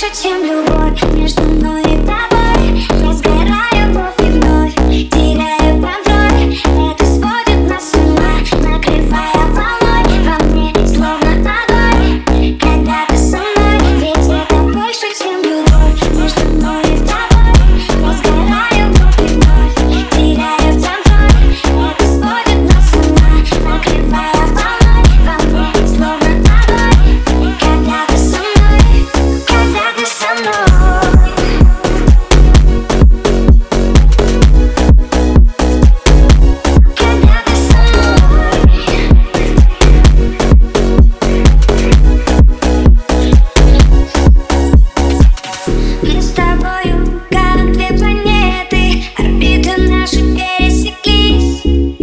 больше, чем любовь между мной и тобой. Я сгораю вновь и вновь, теряю контроль. Это сводит нас с ума, накрывая волной. Во мне словно огонь, когда ты со мной. Ведь это больше, чем любовь между мной и тобой. Я сгораю вновь и вновь, теряю контроль. Это сводит нас с ума, накрывая волной. Во мне словно огонь, когда ты со мной. Когда ты со мной. Когда ты со мной. Мы с тобою как две планеты, орбиты наши пересеклись.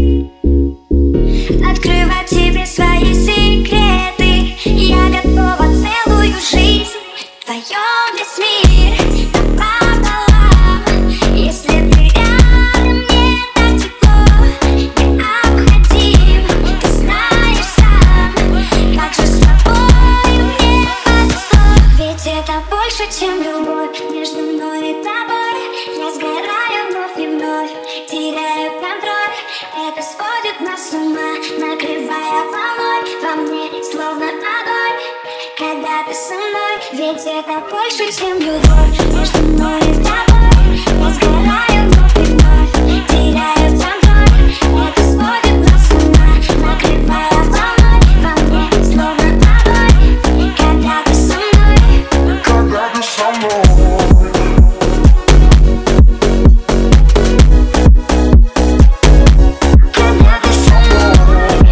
Открывать тебе свои секреты, я готова целую жизнь в твоем весь мир напополам. Если ты рядом, мне так тепло, необходим. Ты знаешь сам, как же с тобой мне повезло. Ведь это больше, чем любовь между мной и тобой. Я сгораю вновь и вновь, теряю контроль. Это сводит нас с ума, накрывая волной. Во мне словно огонь, когда ты со мной. Ведь это больше, чем любовь между мной и тобой. Я сгораю вновь и вновь, теряю контроль. Это сводит нас с ума, накрывая волной. Во мне словно огонь, когда ты со мной. Когда ты со мной. Когда ты со мной.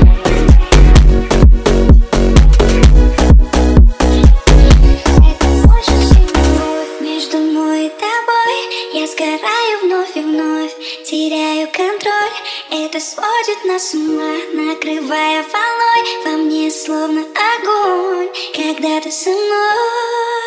Это больше, чем любовь между мной и тобой. Я сгораю вновь и вновь, теряю контроль. Это сводит нас с ума, накрывая волной. Во мне словно огонь, когда ты со мной.